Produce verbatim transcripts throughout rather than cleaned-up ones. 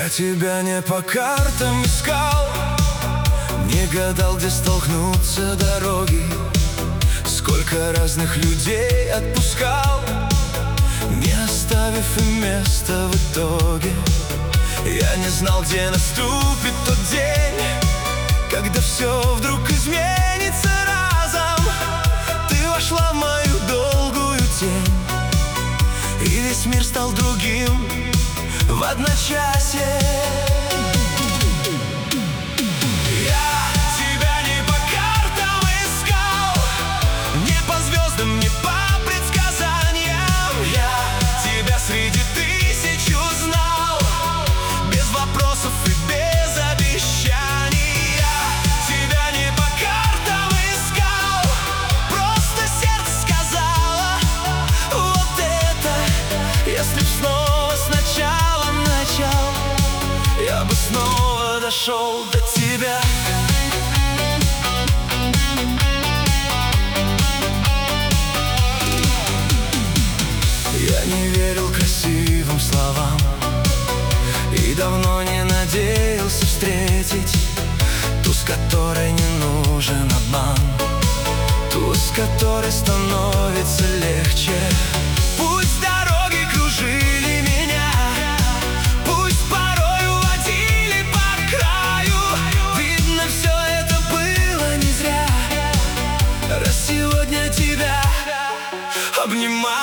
тебя не по картам искал, не гадал, где столкнутся дороги. Сколько разных людей отпускал, не оставив им места в итоге. Я не знал, где наступит тот день, когда все вдруг изменится разом. Ты вошла в мою долгую тень, и весь мир стал другим в одночасье. Среди тысяч узнал, без вопросов и без обещаний. Я тебя не по картам искал, просто сердце сказала вот это. Если б снова сначала начал, я бы снова дошел до тебя. Я не верил красивым словам и давно не надеялся встретить ту, с которой не нужен обман, ту, с которой становится легче. Пусть дороги кружили меня, пусть порой уводили по краю, видно, все это было не зря, раз сегодня тебя обнимаю.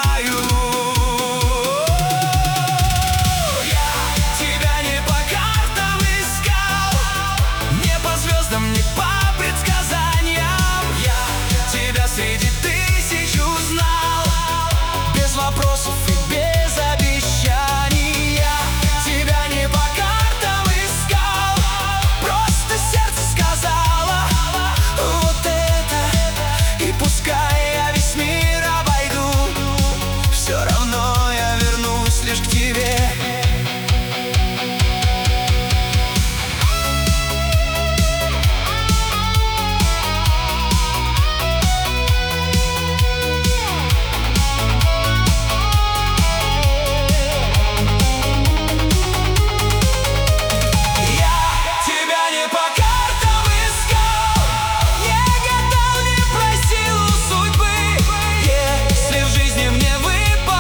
Среди тысяч узнал, без вопросов и без обещаний. Я тебя не по картам искал, просто сердце сказала вот это. И пускай я весь мир обойду, все равно я вернусь лишь к тебе.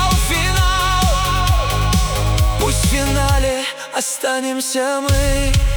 Останемся мы.